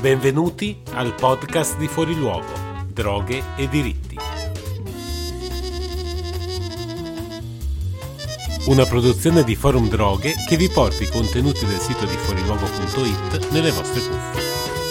Benvenuti al podcast di Fuori Luogo, Droghe e Diritti. Una produzione di Forum Droghe che vi porta i contenuti del sito di fuoriluogo.it nelle vostre cuffie.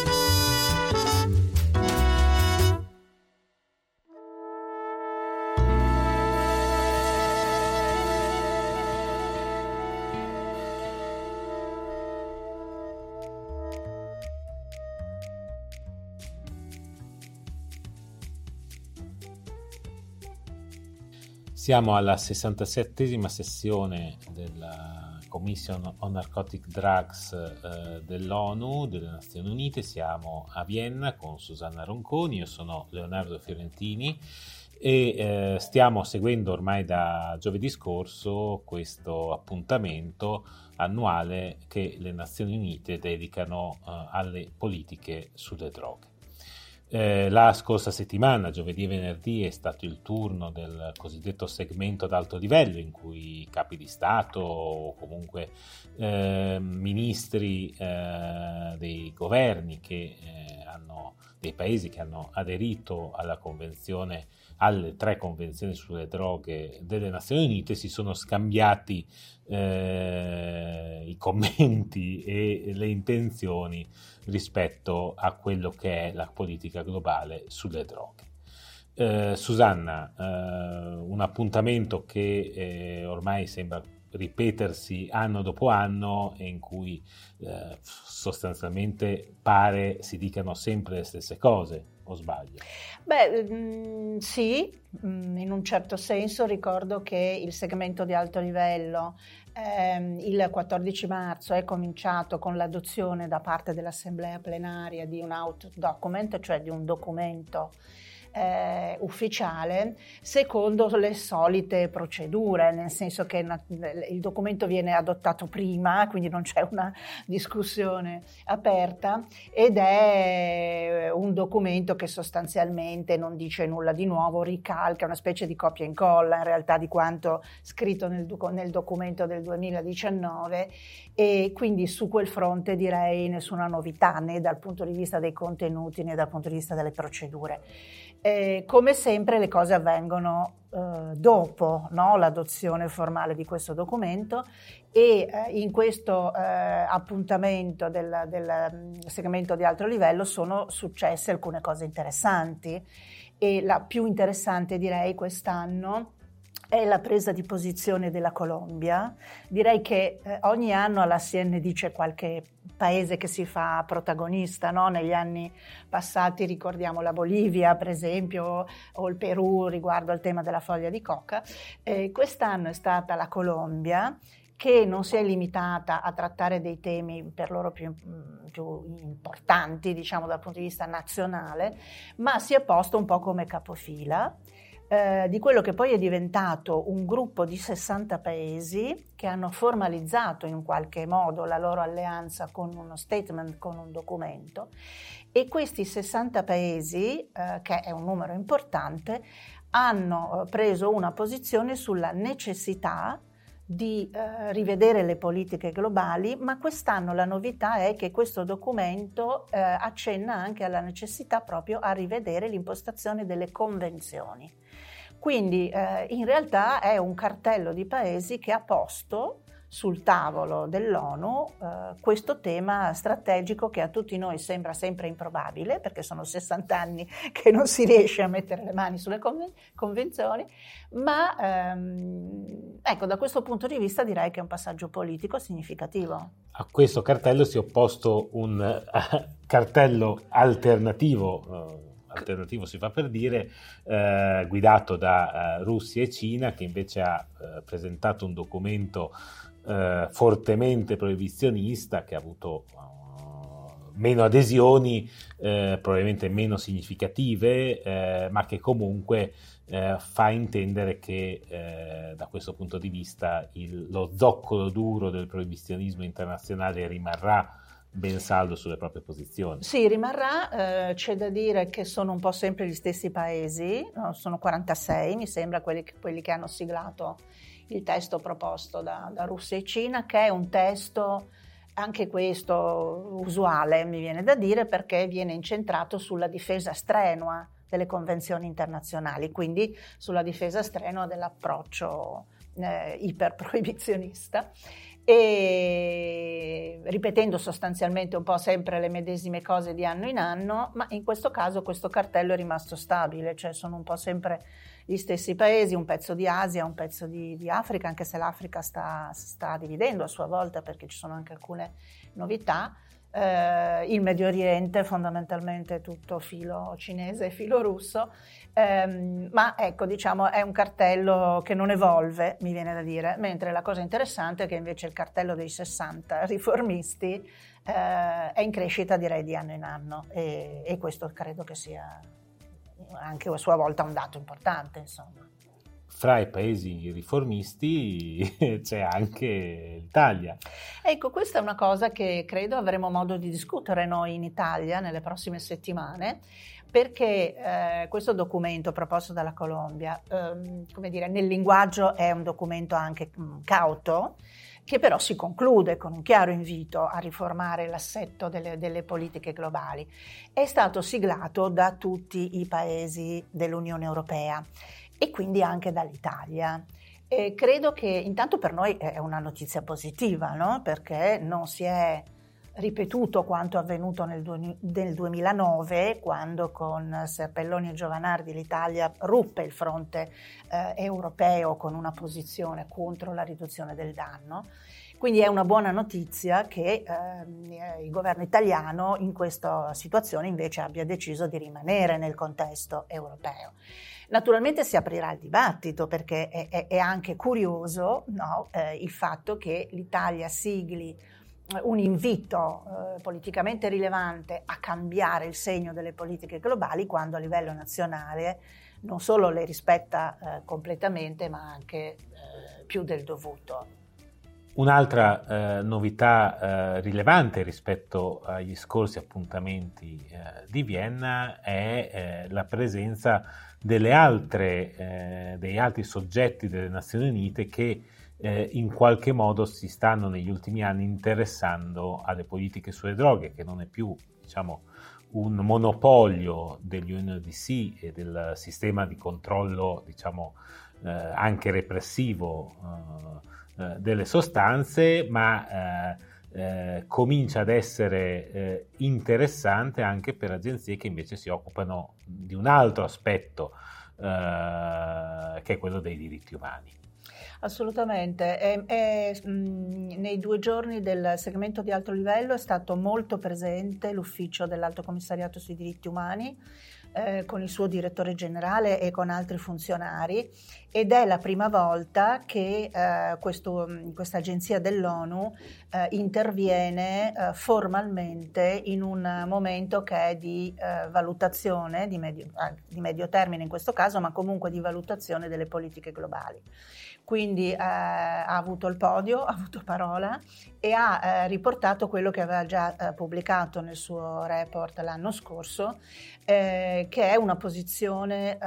Siamo alla 67esima sessione della Commission on Narcotic Drugs dell'ONU, delle Nazioni Unite. Siamo a Vienna con Susanna Ronconi, io sono Leonardo Fiorentini e stiamo seguendo ormai da giovedì scorso questo appuntamento annuale che le Nazioni Unite dedicano alle politiche sulle droghe. La scorsa settimana, giovedì e venerdì, è stato il turno del cosiddetto segmento ad alto livello, in cui capi di Stato o comunque ministri dei governi dei paesi che hanno aderito alle 3 convenzioni sulle droghe delle Nazioni Unite si sono scambiati i commenti e le intenzioni rispetto a quello che è la politica globale sulle droghe. Susanna, un appuntamento che ormai sembra ripetersi anno dopo anno e in cui sostanzialmente pare si dicano sempre le stesse cose, o sbaglio? Sì, in un certo senso ricordo che il segmento di alto livello il 14 marzo è cominciato con l'adozione da parte dell'Assemblea plenaria di un out document, cioè di un documento ufficiale secondo le solite procedure, nel senso che il documento viene adottato prima, quindi non c'è una discussione aperta ed è un documento che sostanzialmente non dice nulla di nuovo, ricalca una specie di copia e incolla in realtà di quanto scritto nel documento del 2019 e quindi su quel fronte direi nessuna novità né dal punto di vista dei contenuti né dal punto di vista delle procedure. Come sempre le cose avvengono dopo, no, l'adozione formale di questo documento e in questo appuntamento del segmento di alto livello sono successe alcune cose interessanti e la più interessante direi quest'anno è la presa di posizione della Colombia. Direi che ogni anno alla CND c'è qualche paese che si fa protagonista, no? Negli anni passati ricordiamo la Bolivia, per esempio, o il Perù riguardo al tema della foglia di coca. Quest'anno è stata la Colombia, che non si è limitata a trattare dei temi per loro più importanti, diciamo dal punto di vista nazionale, ma si è posto un po' come capofila di quello che poi è diventato un gruppo di 60 paesi che hanno formalizzato in qualche modo la loro alleanza con uno statement, con un documento, e questi 60 paesi, che è un numero importante, hanno preso una posizione sulla necessità di rivedere le politiche globali, ma quest'anno la novità è che questo documento accenna anche alla necessità proprio a rivedere l'impostazione delle convenzioni. Quindi in realtà è un cartello di paesi che ha posto sul tavolo dell'ONU questo tema strategico che a tutti noi sembra sempre improbabile, perché sono 60 anni che non si riesce a mettere le mani sulle convenzioni, ma ecco, da questo punto di vista direi che è un passaggio politico significativo. A questo cartello si è opposto un cartello alternativo si fa per dire, guidato da Russia e Cina, che invece ha presentato un documento fortemente proibizionista che ha avuto meno adesioni, probabilmente meno significative, ma che comunque fa intendere che da questo punto di vista lo zoccolo duro del proibizionismo internazionale rimarrà ben saldo sulle proprie posizioni. Sì, rimarrà, c'è da dire che sono un po' sempre gli stessi paesi, no? Sono 46 mi sembra quelli che hanno siglato il testo proposto da Russia e Cina, che è un testo Anche questo usuale, mi viene da dire, perché viene incentrato sulla difesa strenua delle convenzioni internazionali, quindi sulla difesa strenua dell'approccio iperproibizionista, e ripetendo sostanzialmente un po' sempre le medesime cose di anno in anno, ma in questo caso questo cartello è rimasto stabile, cioè sono un po' sempre gli stessi paesi, un pezzo di Asia, un pezzo di Africa, anche se l'Africa si sta dividendo a sua volta perché ci sono anche alcune novità. Il Medio Oriente fondamentalmente tutto filo cinese e filo russo, ma ecco, diciamo, è un cartello che non evolve, mi viene da dire, mentre la cosa interessante è che invece il cartello dei 60 riformisti è in crescita, direi, di anno in anno, e questo credo che sia anche a sua volta un dato importante, insomma. Fra i paesi riformisti c'è anche l'Italia. Ecco, questa è una cosa che credo avremo modo di discutere noi in Italia nelle prossime settimane, perché questo documento proposto dalla Colombia, come dire, nel linguaggio è un documento anche cauto, che però si conclude con un chiaro invito a riformare l'assetto delle politiche globali. È stato siglato da tutti i paesi dell'Unione Europea e quindi anche dall'Italia. E credo che intanto per noi è una notizia positiva, no? Perché non si è ripetuto quanto avvenuto nel 2009, quando con Serpelloni e Giovanardi l'Italia ruppe il fronte europeo con una posizione contro la riduzione del danno. Quindi è una buona notizia che il governo italiano in questa situazione invece abbia deciso di rimanere nel contesto europeo. Naturalmente si aprirà il dibattito, perché è anche curioso, no, il fatto che l'Italia sigli un invito politicamente rilevante a cambiare il segno delle politiche globali, quando a livello nazionale non solo le rispetta completamente, ma anche più del dovuto. Un'altra novità rilevante rispetto agli scorsi appuntamenti di Vienna è la presenza degli altri soggetti delle Nazioni Unite che in qualche modo si stanno negli ultimi anni interessando alle politiche sulle droghe, che non è più, diciamo, un monopolio degli UNODC e del sistema di controllo, diciamo, anche repressivo delle sostanze, ma comincia ad essere interessante anche per agenzie che invece si occupano di un altro aspetto, che è quello dei diritti umani. Assolutamente, nei 2 giorni del segmento di alto livello è stato molto presente l'ufficio dell'Alto Commissariato sui diritti umani, con il suo direttore generale e con altri funzionari, ed è la prima volta che questa agenzia dell'ONU interviene formalmente in un momento che è di valutazione, di medio termine in questo caso, ma comunque di valutazione delle politiche globali. Quindi ha avuto il podio, ha avuto parola e ha riportato quello che aveva già pubblicato nel suo report l'anno scorso, che è una posizione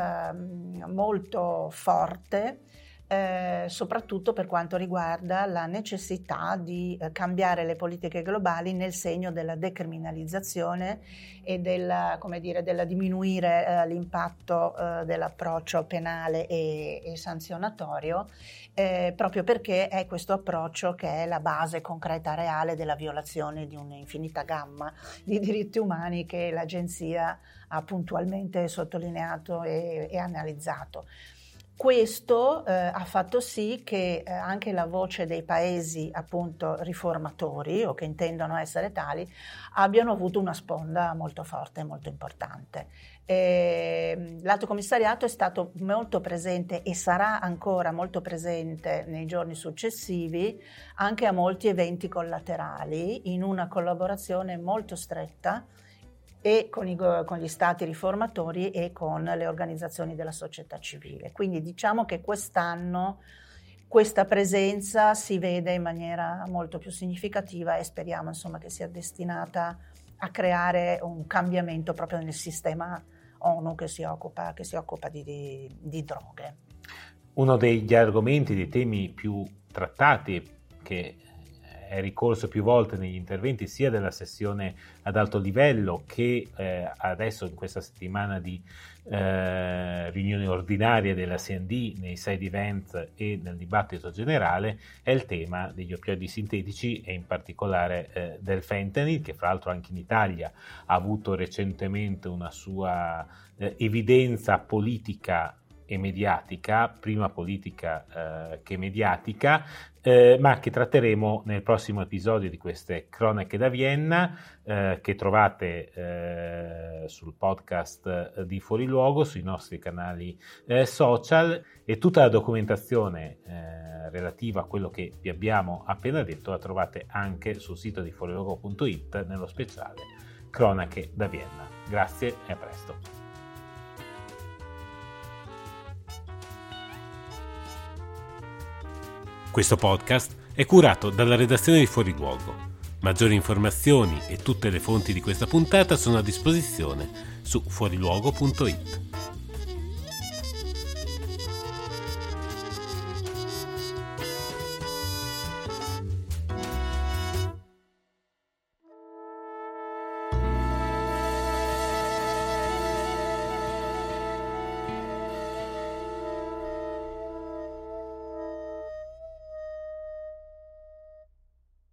molto forte, soprattutto per quanto riguarda la necessità di cambiare le politiche globali nel segno della decriminalizzazione e della diminuire l'impatto dell'approccio penale e sanzionatorio, proprio perché è questo approccio che è la base concreta reale della violazione di un'infinita gamma di diritti umani che l'agenzia ha puntualmente sottolineato e analizzato. Questo ha fatto sì che anche la voce dei paesi appunto riformatori o che intendono essere tali abbiano avuto una sponda molto forte e molto importante. L'Alto Commissariato è stato molto presente e sarà ancora molto presente nei giorni successivi anche a molti eventi collaterali, in una collaborazione molto stretta e con gli stati riformatori e con le organizzazioni della società civile. Quindi diciamo che quest'anno questa presenza si vede in maniera molto più significativa e speriamo, insomma, che sia destinata a creare un cambiamento proprio nel sistema ONU che si occupa di droghe. Uno degli argomenti, dei temi più trattati, che è ricorso più volte negli interventi sia della sessione ad alto livello che adesso in questa settimana di riunioni ordinarie della CND, nei side event e nel dibattito generale, è il tema degli oppioidi sintetici e in particolare del fentanyl, che fra l'altro anche in Italia ha avuto recentemente una sua evidenza politica e mediatica, prima politica che mediatica, ma che tratteremo nel prossimo episodio di queste cronache da Vienna, che trovate sul podcast di Fuori Luogo, sui nostri canali social, e tutta la documentazione relativa a quello che vi abbiamo appena detto la trovate anche sul sito di fuoriluogo.it nello speciale Cronache da Vienna. Grazie e a presto. Questo podcast è curato dalla redazione di Fuori Luogo. Maggiori informazioni e tutte le fonti di questa puntata sono a disposizione su fuoriluogo.it.